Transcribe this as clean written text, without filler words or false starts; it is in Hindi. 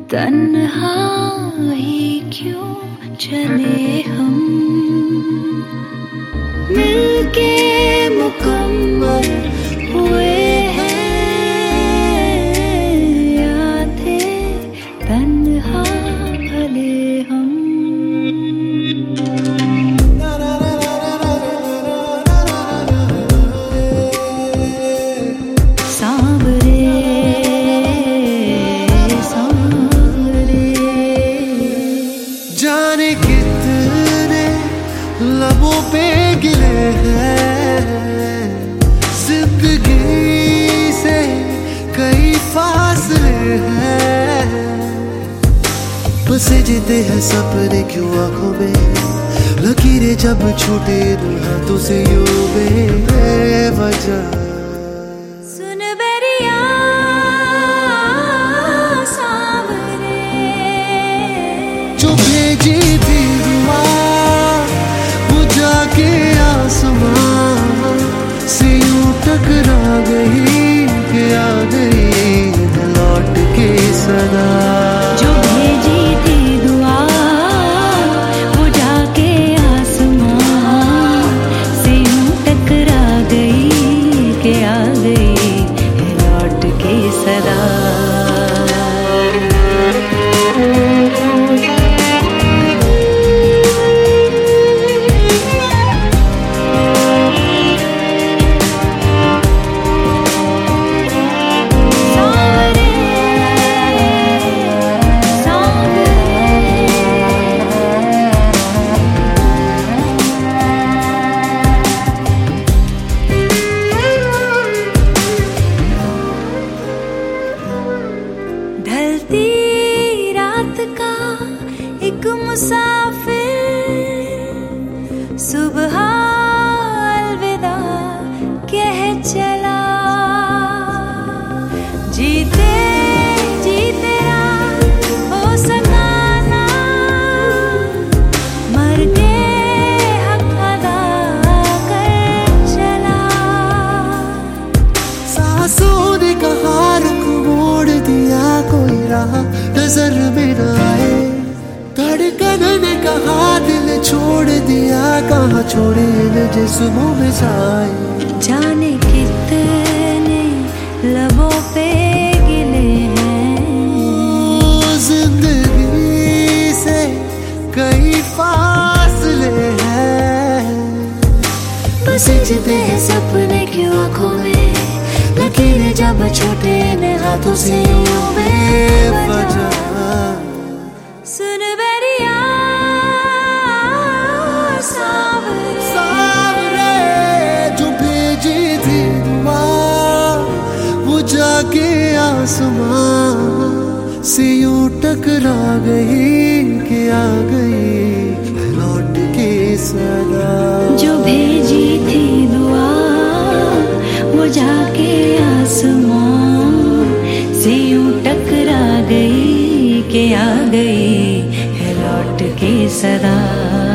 तन्हाई क्यों चले हम, मिलके मुकम्मल हुए हैं या थे तन्हा भले हम। जाने कितने लबों पे गिले हैं, जिंदगी से कई फासले हैं। बसे जीते हैं सपने क्यों आंखों में, लकीरें जब छूटे हाथों से यूं बेवजह। जो भेजी थी दुआ वो जाके आसमां से यूं टकरा गई कि आ गई लौट के सदा। जो भेजी थी दुआ वो जाके आसमां से यूं टकरा गई कि आ गई लौट के सदा। ढलती रात का एक मुसाफिर सुबह अलविदा कह चला। जीते जीते हो सका ना, मर के हक अदा कर चला। सांसों ने कहा रुख मोड़ दिया, कोई राह नजर में न आए। धड़कन ने कहा दिल छोड़ दिया, कहाँ छोड़े न जिस्मों में साए। जाने कितने लबों पे गिले हैं, जिंदगी से कई फासले हैं। बस जीते हैं सपने क्यों आंखों में, लकीरें जब छोटे ने हाथों से यूं बेवजह। सुन बेरिया सावरे जो भेजी थी दुआ वो जाके आसमां से यूं टकरा गई कि आ गई लौट के सदा। जो भेजी थी दुआ वो जाके आसमां से यूं टकरा गई कि आ गई है लौट के सदा।